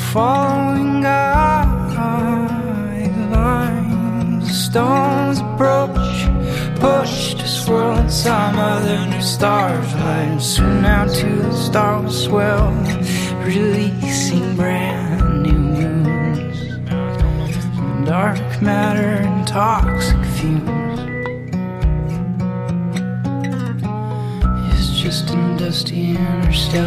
following guidelines. The stones approach, push to swirl in some other new star's light. Soon out to the starless swell, releasing brand new moons. Dark matter and toxic fumes. It's just in dusty interstellar